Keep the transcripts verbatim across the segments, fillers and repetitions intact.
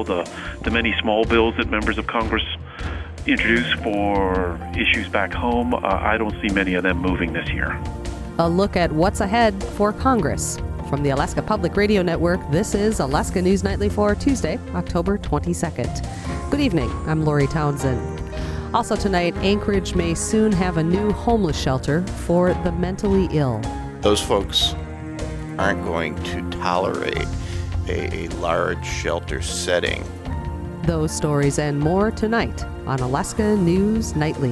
the, the many small bills that members of Congress introduce for issues back home, uh, I don't see many of them moving this year. A look at what's ahead for Congress. From the Alaska Public Radio Network, this is Alaska News Nightly for Tuesday, October twenty-second. Good evening, I'm Lori Townsend. Also tonight, Anchorage may soon have a new homeless shelter for the mentally ill. Those folks aren't going to tolerate a, a large shelter setting. Those stories and more tonight on Alaska News Nightly.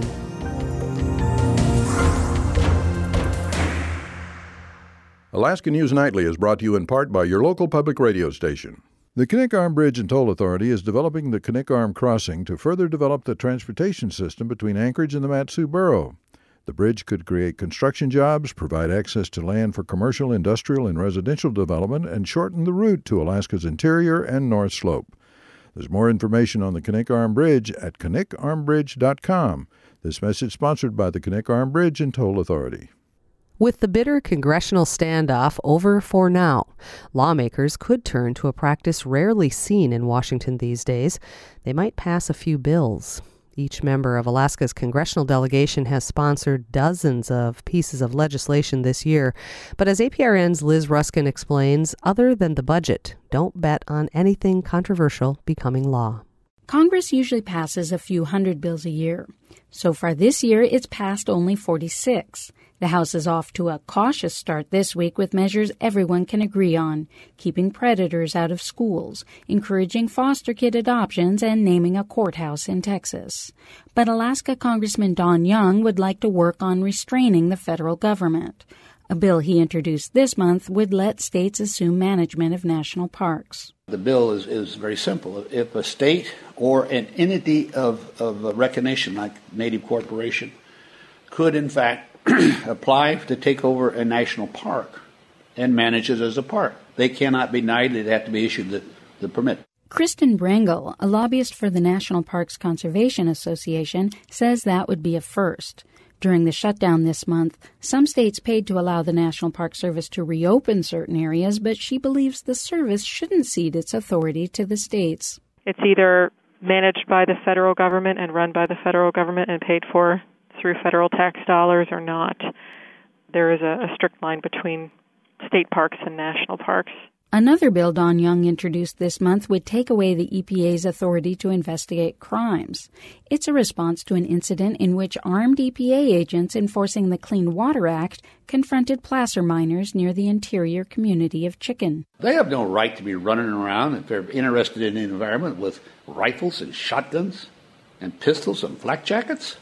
Alaska News Nightly is brought to you in part by your local public radio station. The Knik Arm Bridge and Toll Authority is developing the Knik Arm Crossing to further develop the transportation system between Anchorage and the Mat-Su Borough. The bridge could create construction jobs, provide access to land for commercial, industrial, and residential development, and shorten the route to Alaska's interior and North Slope. There's more information on the Knik Arm Bridge at knik arm bridge dot com. This message sponsored by the Knik Arm Bridge and Toll Authority. With the bitter congressional standoff over for now, lawmakers could turn to a practice rarely seen in Washington these days. They might pass a few bills. Each member of Alaska's congressional delegation has sponsored dozens of pieces of legislation this year. But as A P R N's Liz Ruskin explains, other than the budget, don't bet on anything controversial becoming law. Congress usually passes a few hundred bills a year. So far this year, it's passed only forty-six. The House is off to a cautious start this week with measures everyone can agree on, keeping predators out of schools, encouraging foster kid adoptions, and naming a courthouse in Texas. But Alaska Congressman Don Young would like to work on restraining the federal government. A bill he introduced this month would let states assume management of national parks. The bill is, is very simple. If a state or an entity of, of recognition, like Native Corporation, could in fact apply to take over a national park and manage it as a park, they cannot be denied. They'd have to be issued the, the permit. Kristen Brengel, a lobbyist for the National Parks Conservation Association, says that would be a first. During the shutdown this month, some states paid to allow the National Park Service to reopen certain areas, but she believes the service shouldn't cede its authority to the states. It's either managed by the federal government and run by the federal government and paid for through federal tax dollars or not. There is a, a strict line between state parks and national parks. Another bill Don Young introduced this month would take away the E P A's authority to investigate crimes. It's a response to an incident in which armed E P A agents enforcing the Clean Water Act confronted placer miners near the interior community of Chicken. They have no right to be running around if they're interested in the environment with rifles and shotguns and pistols and flak jackets.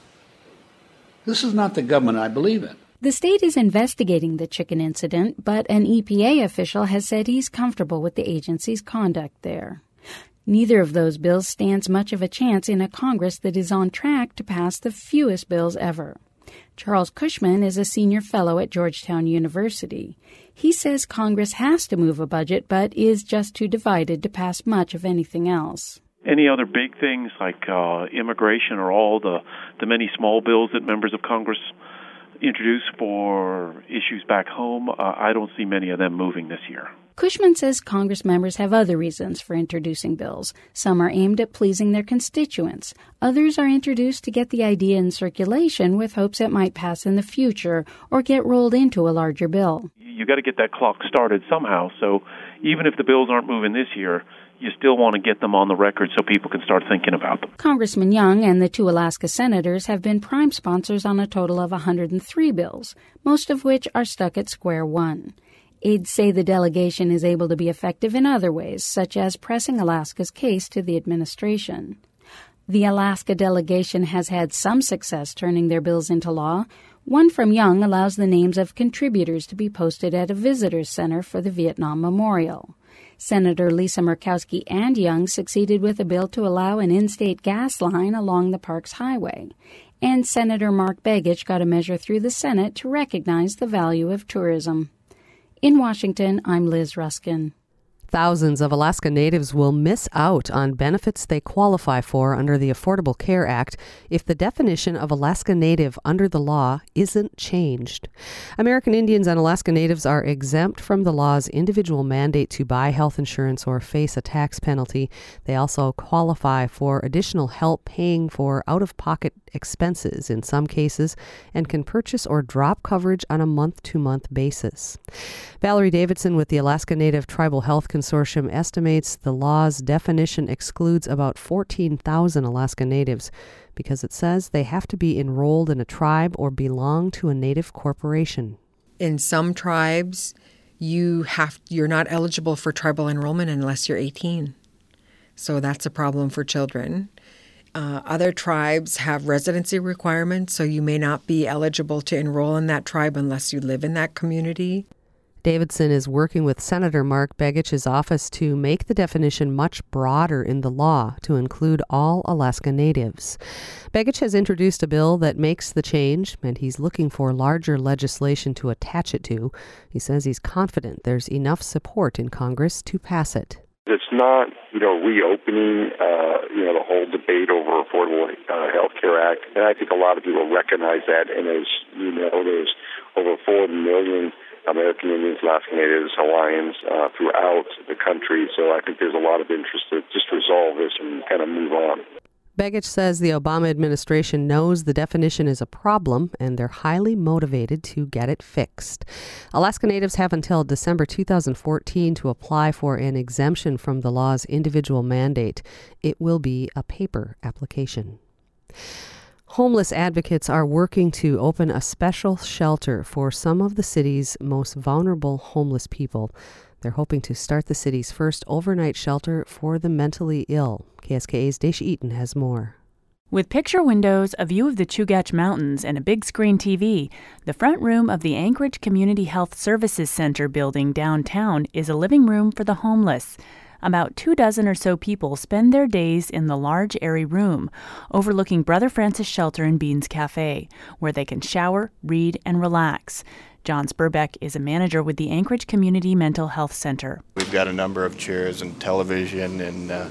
This is not the government I believe in. The state is investigating the chicken incident, but an E P A official has said he's comfortable with the agency's conduct there. Neither of those bills stands much of a chance in a Congress that is on track to pass the fewest bills ever. Charles Cushman is a senior fellow at Georgetown University. He says Congress has to move a budget, but is just too divided to pass much of anything else. Any other big things like uh, immigration or all the, the many small bills that members of Congress introduce for issues back home, uh, I don't see many of them moving this year. Cushman says Congress members have other reasons for introducing bills. Some are aimed at pleasing their constituents. Others are introduced to get the idea in circulation with hopes it might pass in the future or get rolled into a larger bill. You got to get that clock started somehow, so even if the bills aren't moving this year, you still want to get them on the record so people can start thinking about them. Congressman Young and the two Alaska senators have been prime sponsors on a total of one hundred three bills, most of which are stuck at square one. Aides say the delegation is able to be effective in other ways, such as pressing Alaska's case to the administration. The Alaska delegation has had some success turning their bills into law. One from Young allows the names of contributors to be posted at a visitors center for the Vietnam Memorial. Senator Lisa Murkowski and Young succeeded with a bill to allow an in-state gas line along the park's highway. And Senator Mark Begich got a measure through the Senate to recognize the value of tourism. In Washington, I'm Liz Ruskin. Thousands of Alaska Natives will miss out on benefits they qualify for under the Affordable Care Act if the definition of Alaska Native under the law isn't changed. American Indians and Alaska Natives are exempt from the law's individual mandate to buy health insurance or face a tax penalty. They also qualify for additional help paying for out-of-pocket expenses in some cases and can purchase or drop coverage on a month-to-month basis. Valerie Davidson with the Alaska Native Tribal Health Consortium estimates the law's definition excludes about fourteen thousand Alaska Natives because it says they have to be enrolled in a tribe or belong to a Native corporation. In some tribes, you have you're not eligible for tribal enrollment unless you're eighteen. So that's a problem for children. Uh, other tribes have residency requirements, so you may not be eligible to enroll in that tribe unless you live in that community. Davidson is working with Senator Mark Begich's office to make the definition much broader in the law to include all Alaska Natives. Begich has introduced a bill that makes the change, and he's looking for larger legislation to attach it to. He says he's confident there's enough support in Congress to pass it. It's not, you know, reopening, uh, you know, the whole debate over Affordable uh, Health Care Act, and I think a lot of people recognize that. And as you know, there's over four million American Indians, Alaska Natives, Hawaiians uh, throughout the country. So I think there's a lot of interest to just resolve this and kind of move on. Begich says the Obama administration knows the definition is a problem and they're highly motivated to get it fixed. Alaska Natives have until December two thousand fourteen to apply for an exemption from the law's individual mandate. It will be a paper application. Homeless advocates are working to open a special shelter for some of the city's most vulnerable homeless people. They're hoping to start the city's first overnight shelter for the mentally ill. K S K A's Daisha Eaton has more. With picture windows, a view of the Chugach Mountains, and a big screen T V, the front room of the Anchorage Community Health Services Center building downtown is a living room for the homeless. About two dozen or so people spend their days in the large, airy room, overlooking Brother Francis Shelter and Beans Cafe, where they can shower, read, and relax. John Spurbeck is a manager with the Anchorage Community Mental Health Center. We've got a number of chairs and television and uh,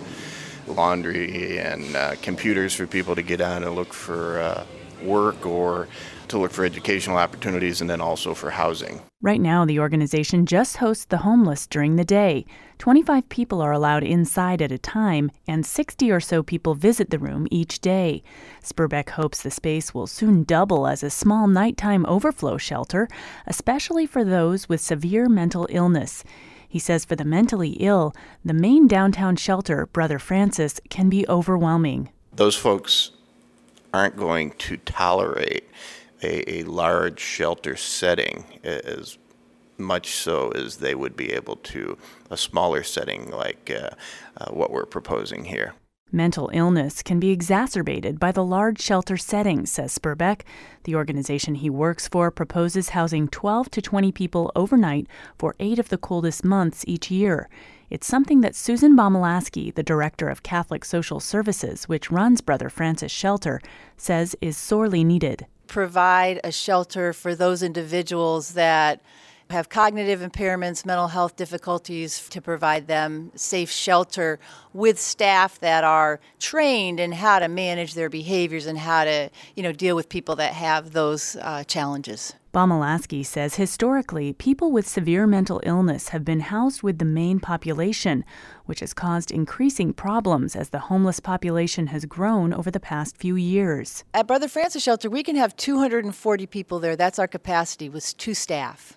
laundry and uh, computers for people to get on and look for uh, work or to look for educational opportunities, and then also for housing. Right now, the organization just hosts the homeless during the day. twenty-five people are allowed inside at a time, and sixty or so people visit the room each day. Spurbeck hopes the space will soon double as a small nighttime overflow shelter, especially for those with severe mental illness. He says for the mentally ill, the main downtown shelter, Brother Francis, can be overwhelming. Those folks aren't going to tolerate a, a large shelter setting as much so as they would be able to a smaller setting like uh, uh, what we're proposing here. Mental illness can be exacerbated by the large shelter setting, says Spurbeck. The organization he works for proposes housing twelve to twenty people overnight for eight of the coldest months each year. It's something that Susan Bomalaski, the director of Catholic Social Services, which runs Brother Francis Shelter, says is sorely needed. Provide a shelter for those individuals that have cognitive impairments, mental health difficulties, to provide them safe shelter with staff that are trained in how to manage their behaviors and how to, you know, deal with people that have those uh, challenges. Bomalaski says historically, people with severe mental illness have been housed with the main population, which has caused increasing problems as the homeless population has grown over the past few years. At Brother Francis Shelter, we can have two hundred forty people there. That's our capacity with two staff.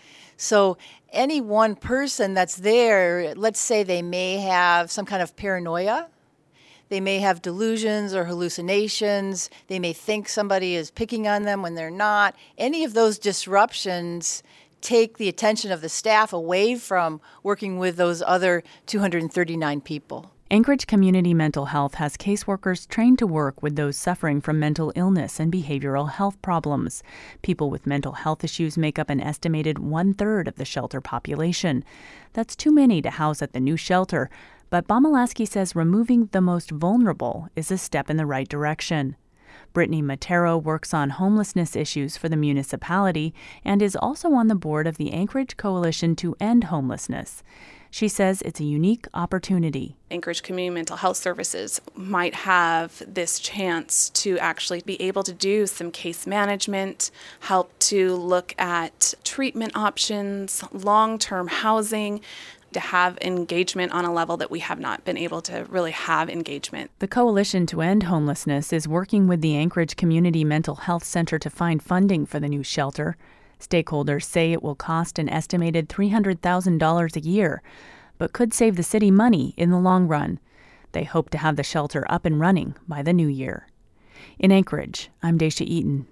So any one person that's there, let's say they may have some kind of paranoia, they may have delusions or hallucinations, they may think somebody is picking on them when they're not. Any of those disruptions take the attention of the staff away from working with those other two hundred thirty-nine people. Anchorage Community Mental Health has caseworkers trained to work with those suffering from mental illness and behavioral health problems. People with mental health issues make up an estimated one-third of the shelter population. That's too many to house at the new shelter, but Bomalaski says removing the most vulnerable is a step in the right direction. Brittany Matero works on homelessness issues for the municipality and is also on the board of the Anchorage Coalition to End Homelessness. She says it's a unique opportunity. Anchorage Community Mental Health Services might have this chance to actually be able to do some case management, help to look at treatment options, long-term housing, to have engagement on a level that we have not been able to really have engagement. The Coalition to End Homelessness is working with the Anchorage Community Mental Health Center to find funding for the new shelter. Stakeholders say it will cost an estimated three hundred thousand dollars a year, but could save the city money in the long run. They hope to have the shelter up and running by the new year. In Anchorage, I'm Daisha Eaton.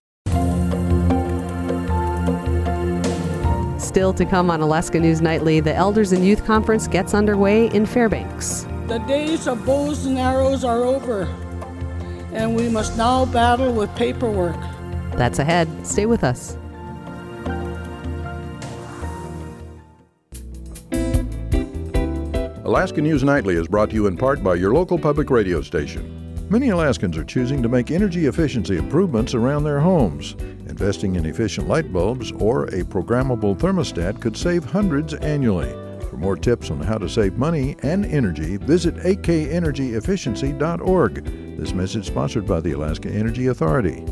Still to come on Alaska News Nightly, the Elders and Youth Conference gets underway in Fairbanks. The days of bows and arrows are over, and we must now battle with paperwork. That's ahead. Stay with us. Alaska News Nightly is brought to you in part by your local public radio station. Many Alaskans are choosing to make energy efficiency improvements around their homes. Investing in efficient light bulbs or a programmable thermostat could save hundreds annually. For more tips on how to save money and energy, visit a k energy efficiency dot org. This message sponsored by the Alaska Energy Authority.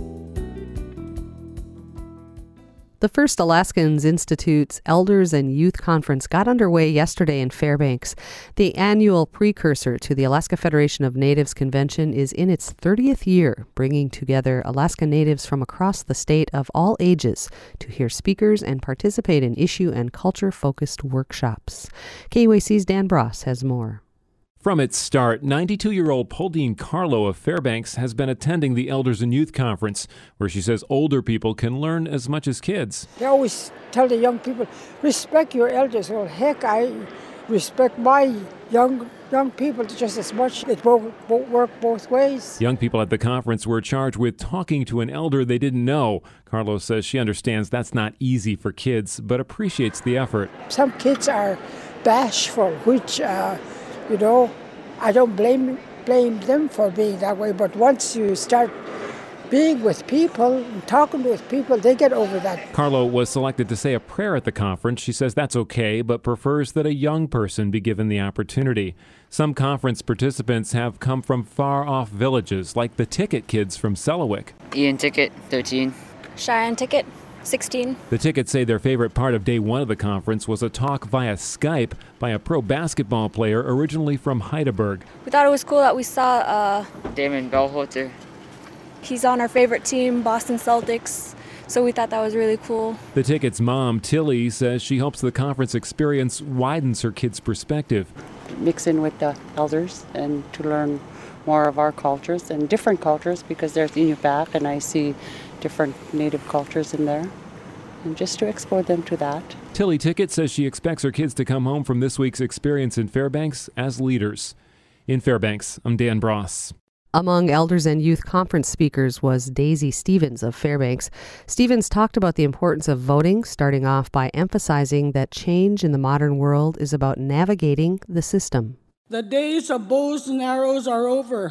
The First Alaskans Institute's Elders and Youth Conference got underway yesterday in Fairbanks. The annual precursor to the Alaska Federation of Natives Convention is in its thirtieth year, bringing together Alaska Natives from across the state of all ages to hear speakers and participate in issue and culture-focused workshops. K U A C's Dan Bross has more. From its start, ninety-two-year-old Pauline Carlo of Fairbanks has been attending the Elders and Youth Conference, where she says older people can learn as much as kids. They always tell the young people, respect your elders. Well, heck, I respect my young young people just as much. It won't, won't work both ways. Young people at the conference were charged with talking to an elder they didn't know. Carlo says she understands that's not easy for kids, but appreciates the effort. Some kids are bashful, which... Uh, You know, I don't blame blame them for being that way, but once you start being with people and talking with people, they get over that. Carlo was selected to say a prayer at the conference. She says that's okay, but prefers that a young person be given the opportunity. Some conference participants have come from far-off villages, like the Ticket kids from Selawik. Ian Ticket, thirteen. Cheyenne Ticket, sixteen. The Tickets say their favorite part of day one of the conference was a talk via Skype by a pro basketball player originally from Heidelberg. We thought it was cool that we saw uh, Damon Bellholter. He's on our favorite team, Boston Celtics, so we thought that was really cool. The Tickets' mom, Tilly, says she hopes the conference experience widens her kids' perspective. Mix in with the elders and to learn more of our cultures and different cultures, because there's Inupiaq and I see different native cultures in there, and just to expose them to that. Tilly Ticket says she expects her kids to come home from this week's experience in Fairbanks as leaders. In Fairbanks, I'm Dan Bross. Among Elders and Youth Conference speakers was Daisy Stevens of Fairbanks. Stevens talked about the importance of voting, starting off by emphasizing that change in the modern world is about navigating the system. The days of bows and arrows are over,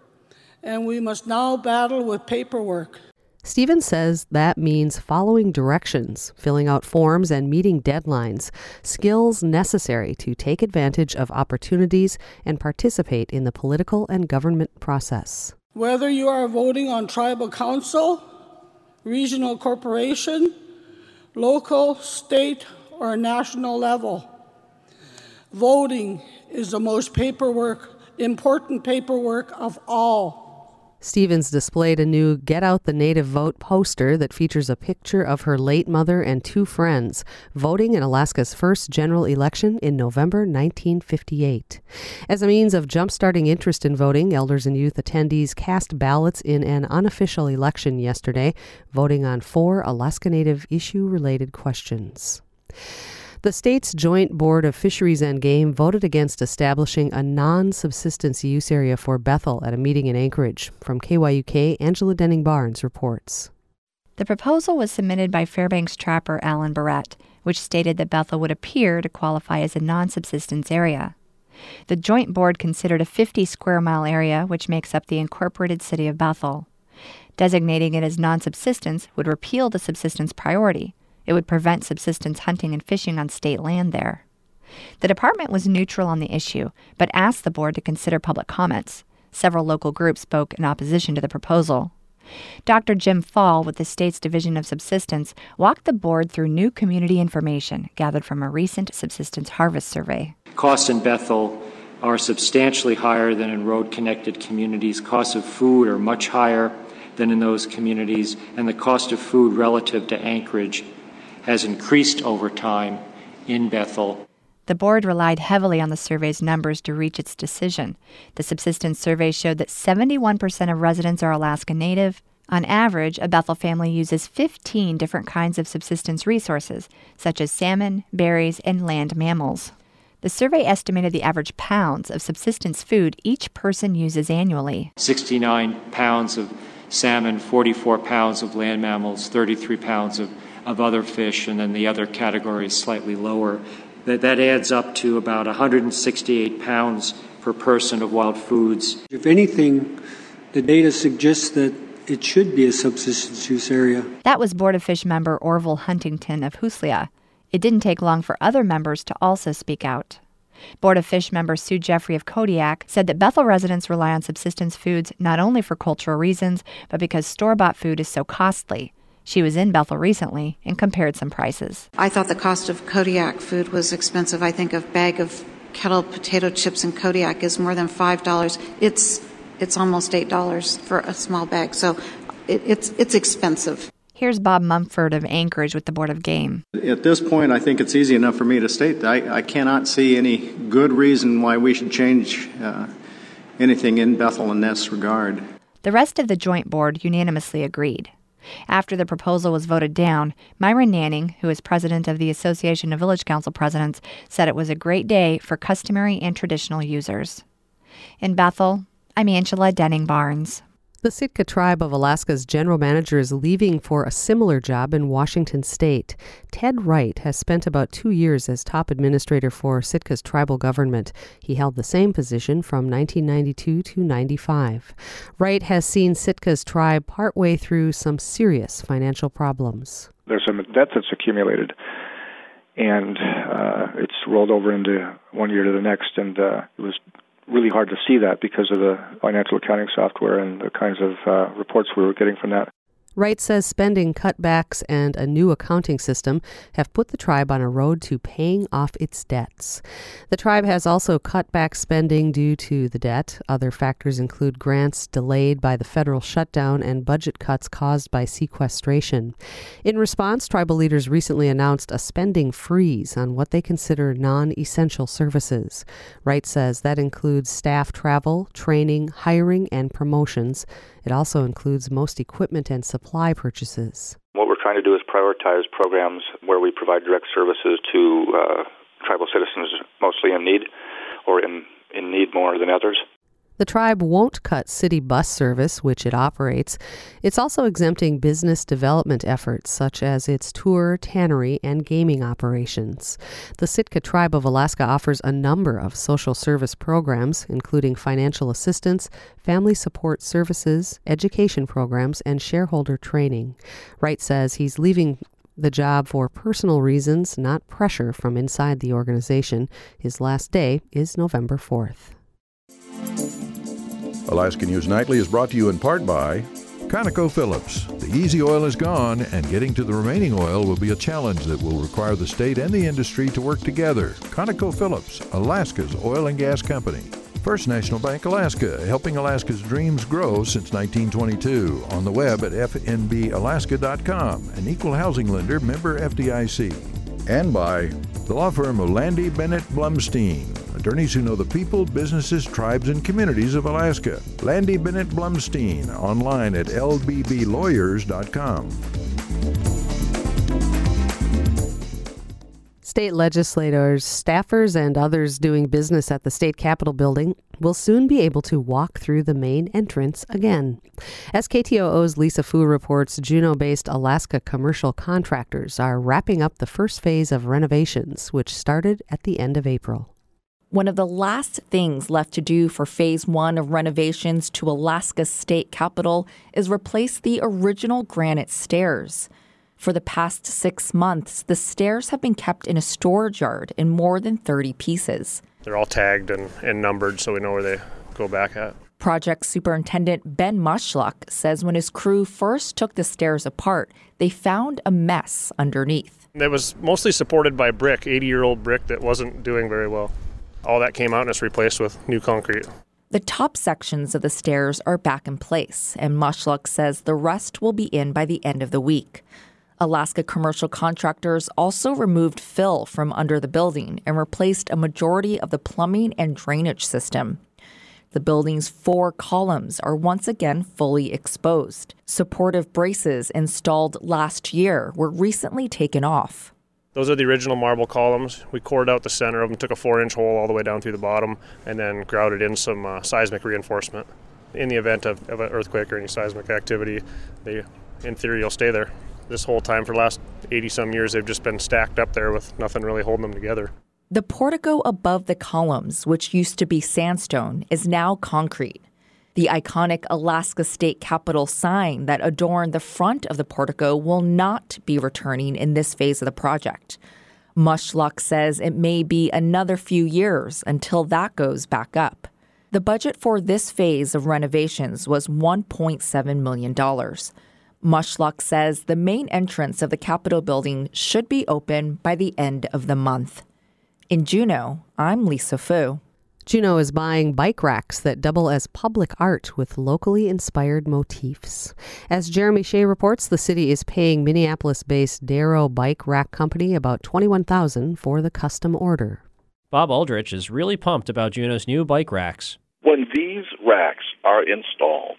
and we must now battle with paperwork. Stevens says that means following directions, filling out forms, and meeting deadlines, skills necessary to take advantage of opportunities and participate in the political and government process. Whether you are voting on tribal council, regional corporation, local, state, or national level, voting is the most paperwork, important paperwork of all. Stevens displayed a new Get Out the Native Vote poster that features a picture of her late mother and two friends voting in Alaska's first general election in November nineteen fifty-eight. As a means of jump-starting interest in voting, elders and youth attendees cast ballots in an unofficial election yesterday, voting on four Alaska Native issue-related questions. The state's Joint Board of Fisheries and Game voted against establishing a non-subsistence use area for Bethel at a meeting in Anchorage. From K Y U K, Angela Denning-Barnes reports. The proposal was submitted by Fairbanks trapper Alan Barrett, which stated that Bethel would appear to qualify as a non-subsistence area. The Joint Board considered a fifty square mile area, which makes up the incorporated city of Bethel. Designating it as non-subsistence would repeal the subsistence priority. It would prevent subsistence hunting and fishing on state land there. The department was neutral on the issue, but asked the board to consider public comments. Several local groups spoke in opposition to the proposal. Doctor Jim Fall with the state's Division of Subsistence walked the board through new community information gathered from a recent subsistence harvest survey. Costs in Bethel are substantially higher than in road-connected communities. Costs of food are much higher than in those communities, and the cost of food relative to Anchorage has increased over time in Bethel. The board relied heavily on the survey's numbers to reach its decision. The subsistence survey showed that seventy-one percent of residents are Alaska Native. On average, a Bethel family uses fifteen different kinds of subsistence resources, such as salmon, berries, and land mammals. The survey estimated the average pounds of subsistence food each person uses annually. sixty-nine pounds of salmon, forty-four pounds of land mammals, thirty-three pounds of, of other fish, and then the other category is slightly lower. That, that adds up to about one hundred sixty-eight pounds per person of wild foods. If anything, the data suggests that it should be a subsistence use area. That was Board of Fish member Orville Huntington of Huslia. It didn't take long for other members to also speak out. Board of Fish member Sue Jeffrey of Kodiak said that Bethel residents rely on subsistence foods not only for cultural reasons, but because store-bought food is so costly. She was in Bethel recently and compared some prices. I thought the cost of Kodiak food was expensive. I think a bag of kettle potato chips in Kodiak is more than five dollars. It's it's almost eight dollars for a small bag, so it, it's it's expensive. Here's Bob Mumford of Anchorage with the Board of Game. At this point, I think it's easy enough for me to state that I, I cannot see any good reason why we should change uh, anything in Bethel in this regard. The rest of the joint board unanimously agreed. After the proposal was voted down, Myron Nanning, who is president of the Association of Village Council Presidents, said it was a great day for customary and traditional users. In Bethel, I'm Angela Denning-Barnes. The Sitka Tribe of Alaska's general manager is leaving for a similar job in Washington state. Ted Wright has spent about two years as top administrator for Sitka's tribal government. He held the same position from nineteen ninety-two to ninety-five. Wright has seen Sitka's tribe partway through some serious financial problems. There's some debt that's accumulated, and uh, it's rolled over into one year to the next, and uh, it was really hard to see that because of the financial accounting software and the kinds of uh, reports we were getting from that. Wright says spending cutbacks and a new accounting system have put the tribe on a road to paying off its debts. The tribe has also cut back spending due to the debt. Other factors include grants delayed by the federal shutdown and budget cuts caused by sequestration. In response, tribal leaders recently announced a spending freeze on what they consider non-essential services. Wright says that includes staff travel, training, hiring, and promotions. It also includes most equipment and supply purchases. What we're trying to do is prioritize programs where we provide direct services to uh, tribal citizens mostly in need or in, in need more than others. The tribe won't cut city bus service, which it operates. It's also exempting business development efforts, such as its tour, tannery, and gaming operations. The Sitka Tribe of Alaska offers a number of social service programs, including financial assistance, family support services, education programs, and shareholder training. Wright says he's leaving the job for personal reasons, not pressure from inside the organization. His last day is November fourth. Alaska News Nightly is brought to you in part by ConocoPhillips. The easy oil is gone, and getting to the remaining oil will be a challenge that will require the state and the industry to work together. ConocoPhillips, Alaska's oil and gas company. First National Bank Alaska, helping Alaska's dreams grow since nineteen twenty-two. On the web at f n b alaska dot com, an equal housing lender, member F D I C. And by the law firm of Landy Bennett Blumstein, attorneys who know the people, businesses, tribes, and communities of Alaska. Landy Bennett Blumstein, online at l b b lawyers dot com. State legislators, staffers, and others doing business at the state capitol building will soon be able to walk through the main entrance again. As K T O O's Lisa Fu reports, Juneau-based Alaska commercial contractors are wrapping up the first phase of renovations, which started at the end of April. One of the last things left to do for phase one of renovations to Alaska's state capitol is replace the original granite stairs. For the past six months, the stairs have been kept in a storage yard in more than thirty pieces. They're all tagged and, and numbered so we know where they go back at. Project Superintendent Ben Mushluck says when his crew first took the stairs apart, they found a mess underneath. It was mostly supported by brick, eighty-year-old brick that wasn't doing very well. All that came out and it's replaced with new concrete. The top sections of the stairs are back in place, and Mushluck says the rest will be in by the end of the week. Alaska commercial contractors also removed fill from under the building and replaced a majority of the plumbing and drainage system. The building's four columns are once again fully exposed. Supportive braces installed last year were recently taken off. Those are the original marble columns. We cored out the center of them, took a four-inch hole all the way down through the bottom, and then grouted in some uh, seismic reinforcement. In the event of, of an earthquake or any seismic activity, they, in theory, will stay there. This whole time for the last eighty-some years, they've just been stacked up there with nothing really holding them together. The portico above the columns, which used to be sandstone, is now concrete. The iconic Alaska State Capitol sign that adorned the front of the portico will not be returning in this phase of the project. Mushluck says it may be another few years until that goes back up. The budget for this phase of renovations was one point seven million dollars. Mushluck says the main entrance of the Capitol building should be open by the end of the month. In Juneau, I'm Lisa Fu. Juneau is buying bike racks that double as public art with locally inspired motifs. As Jeremy Shea reports, the city is paying Minneapolis-based Darrow Bike Rack Company about twenty-one thousand dollars for the custom order. Bob Aldrich is really pumped about Juneau's new bike racks. When these racks are installed,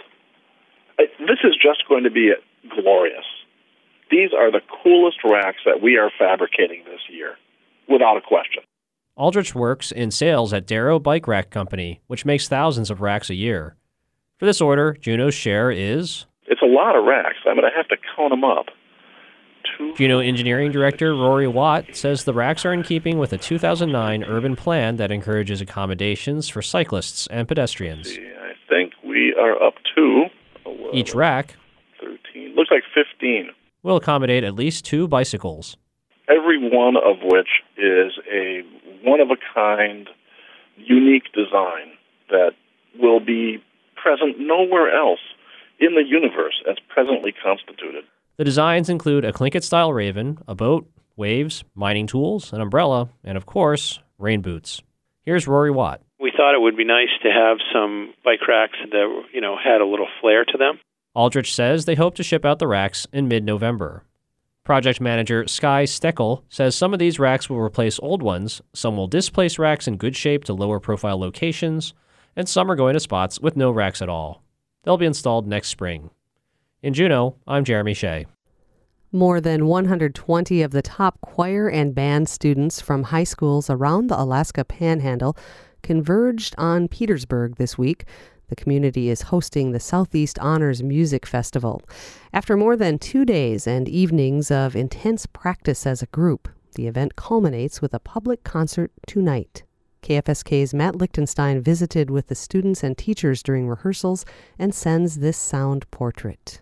this is just going to be glorious. These are the coolest racks that we are fabricating this year, without a question. Aldrich works in sales at Darrow Bike Rack Company, which makes thousands of racks a year. For this order, Juneau's share is... It's a lot of racks. I'm going to have to count them up. Two... Juneau Engineering Director Rory Watt says the racks are in keeping with a two thousand nine urban plan that encourages accommodations for cyclists and pedestrians. I think we are up to... eleven, Each rack... thirteen, looks like fifteen. Will accommodate at least two bicycles. Every one of which is a one-of-a-kind, unique design that will be present nowhere else in the universe as presently constituted. The designs include a Tlingit-style Raven, a boat, waves, mining tools, an umbrella, and, of course, rain boots. Here's Rory Watt. We thought it would be nice to have some bike racks that, you know, had a little flair to them. Aldrich says they hope to ship out the racks in mid-November. Project manager Sky Steckel says some of these racks will replace old ones, some will displace racks in good shape to lower profile locations, and some are going to spots with no racks at all. They'll be installed next spring. In Juneau, I'm Jeremy Shea. More than one hundred twenty of the top choir and band students from high schools around the Alaska Panhandle converged on Petersburg this week. The community is hosting the Southeast Honors Music Festival. After more than two days and evenings of intense practice as a group, the event culminates with a public concert tonight. K F S K's Matt Lichtenstein visited with the students and teachers during rehearsals and sends this sound portrait.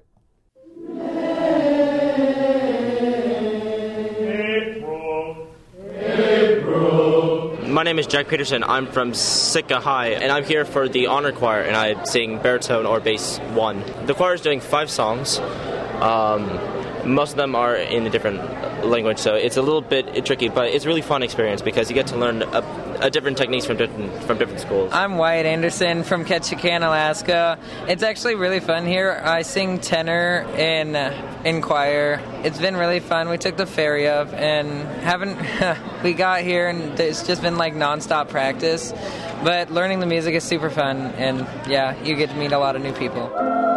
April. April. My name is Jack Peterson. I'm from Sitka High, and I'm here for the honor choir, and I sing baritone or bass one. The choir is doing five songs. Um, most of them are in a different language, so it's a little bit tricky, but it's a really fun experience because you get to learn a, a different techniques from different from different schools. I'm Wyatt Anderson from Ketchikan, Alaska. It's actually really fun here. I sing tenor in in choir. It's been really fun. We took the ferry up and haven't we got here and it's just been like nonstop practice. But learning the music is super fun, and yeah, you get to meet a lot of new people.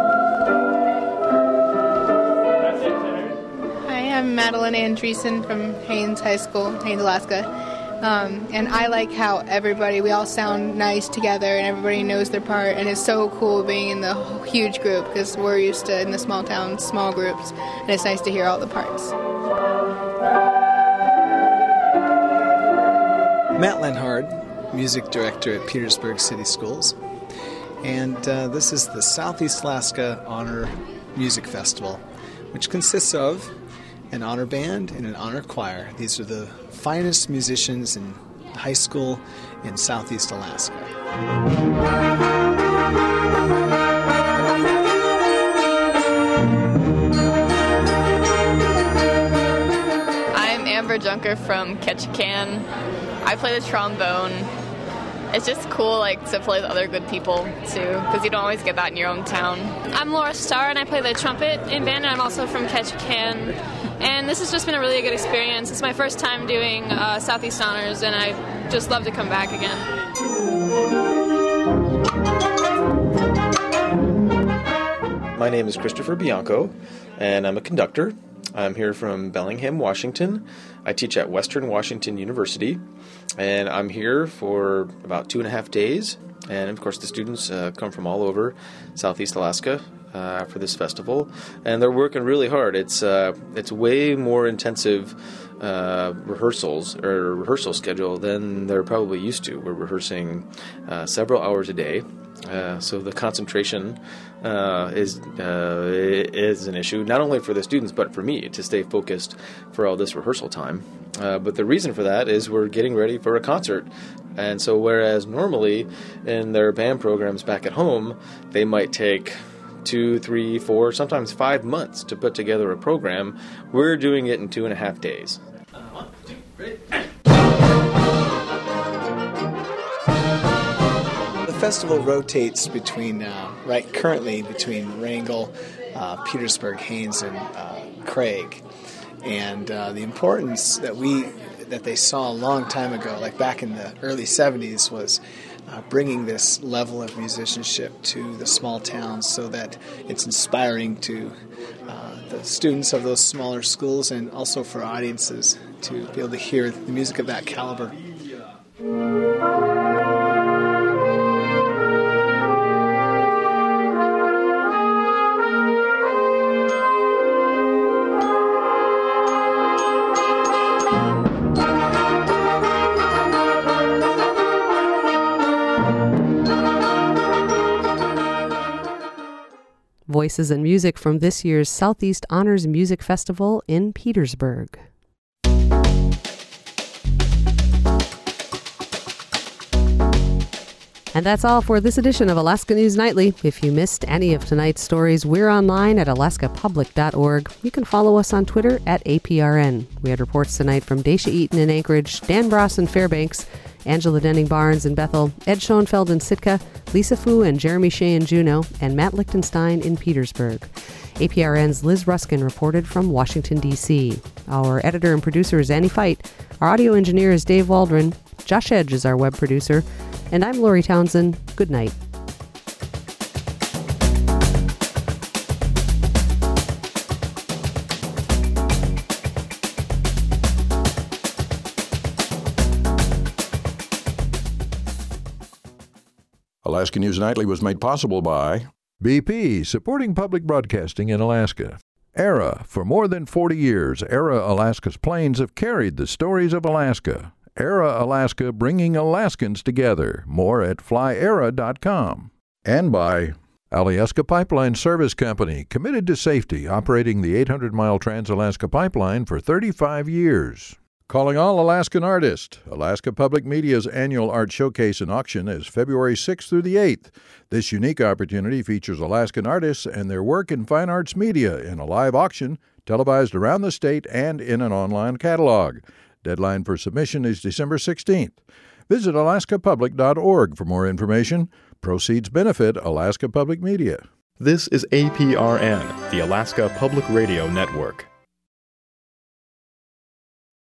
I'm Madeline Andreessen from Haines High School, Haines, Alaska. Um, and I like how everybody, we all sound nice together and everybody knows their part. And it's so cool being in the huge group because we're used to, in the small town, small groups. And it's nice to hear all the parts. Matt Lenhard. music director at Petersburg City Schools. And uh, this is the Southeast Alaska Honor Music Festival, which consists of an honor band and an honor choir. These are the finest musicians in high school in Southeast Alaska. I'm Amber Junker from Ketchikan. I play the trombone. It's just cool, like, to play with other good people, too, because you don't always get that in your own town. I'm Laura Starr, and I play the trumpet in band, and I'm also from Ketchikan. And this has just been a really good experience. It's my first time doing uh, Southeast Honors, and I just love to come back again. My name is Christopher Bianco, and I'm a conductor. I'm here from Bellingham, Washington. I teach at Western Washington University, and I'm here for about two and a half days. And, of course, the students uh, come from all over Southeast Alaska uh, for this festival, and they're working really hard. It's uh, it's way more intensive uh, rehearsals or rehearsal schedule than they're probably used to. We're rehearsing uh, several hours a day. Uh, so the concentration uh, is uh, is an issue, not only for the students, but for me to stay focused for all this rehearsal time. Uh, but the reason for that is we're getting ready for a concert. And so whereas normally in their band programs back at home, they might take two, three, four, sometimes five months to put together a program, we're doing it in two and a half days. One, two, three. The festival rotates between, uh, right currently between Wrangell, uh, Petersburg, Haines, and uh, Craig. And uh, the importance that we that they saw a long time ago, like back in the early seventies, was uh, bringing this level of musicianship to the small towns so that it's inspiring to uh, the students of those smaller schools and also for audiences to be able to hear the music of that caliber. Voices and music from this year's Southeast Honors Music Festival in Petersburg. And that's all for this edition of Alaska News Nightly. If you missed any of tonight's stories, we're online at alaska public dot org. You can follow us on Twitter at A P R N. We had reports tonight from Daisha Eaton in Anchorage, Dan Bross in Fairbanks, Angela Denning-Barnes in Bethel, Ed Schoenfeld in Sitka, Lisa Fu and Jeremy Shea in Juneau, and Matt Lichtenstein in Petersburg. A P R N's Liz Ruskin reported from Washington, D C Our editor and producer is Annie Fite. Our audio engineer is Dave Waldron. Josh Edge is our web producer. And I'm Lori Townsend. Good night. Alaska News Nightly was made possible by B P, supporting public broadcasting in Alaska. ERA, for more than forty years, ERA Alaska's planes have carried the stories of Alaska. ERA Alaska, bringing Alaskans together. More at fly era dot com. And by Alyeska Pipeline Service Company, committed to safety, operating the eight hundred mile Trans-Alaska Pipeline for thirty-five years. Calling all Alaskan artists. Alaska Public Media's annual art showcase and auction is February sixth through the eighth. This unique opportunity features Alaskan artists and their work in fine arts media in a live auction, televised around the state and in an online catalog. Deadline for submission is December sixteenth. Visit alaska public dot org for more information. Proceeds benefit Alaska Public Media. This is A P R N, the Alaska Public Radio Network.